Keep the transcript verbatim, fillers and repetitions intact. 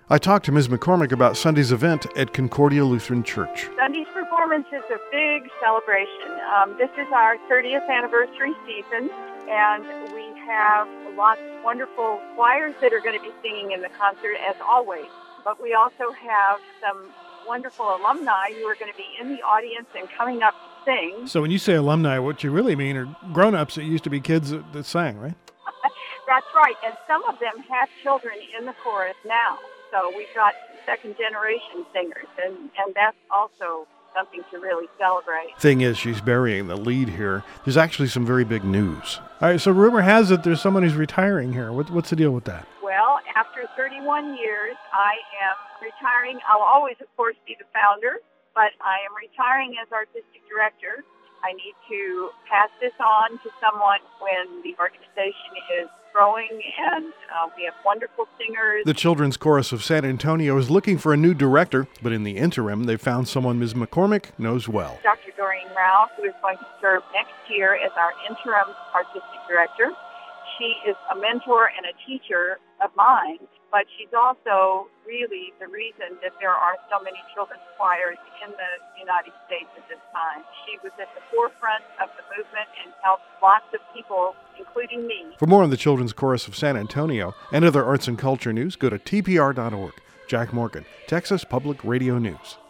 I talked to Miz McCormick about Sunday's event at Concordia Lutheran Church. Sunday's performance is a big celebration. Um, this is our thirtieth anniversary season, and we have lots of wonderful choirs that are going to be singing in the concert, as always. But we also have some wonderful alumni who are going to be in the audience and coming up to sing. So when you say alumni, what you really mean are grown-ups that used to be kids that, that sang, right? That's right, and some of them have children in the chorus now. So we've got second-generation singers, and, and that's also something to really celebrate. Thing is, she's burying the lead here. There's actually some very big news. All right, so rumor has it there's someone who's retiring here. What, what's the deal with that? Well, after thirty-one years, I am retiring. I'll always, of course, be the founder, but I am retiring as artistic director. I need to pass this on to someone when the organization is growing, and uh, we have wonderful singers. The Children's Chorus of San Antonio is looking for a new director, but in the interim, they've found someone Miz McCormick knows well. Doctor Doreen Rao, who is going to serve next year as our interim artistic director. She is a mentor and a teacher of mine, but she's also really the reason that there are so many children's choirs in the United States at this time. She was at the forefront of the movement and helped lots of people, including me. For more on the Children's Chorus of San Antonio and other arts and culture news, go to T P R dot org. Jack Morgan, Texas Public Radio News.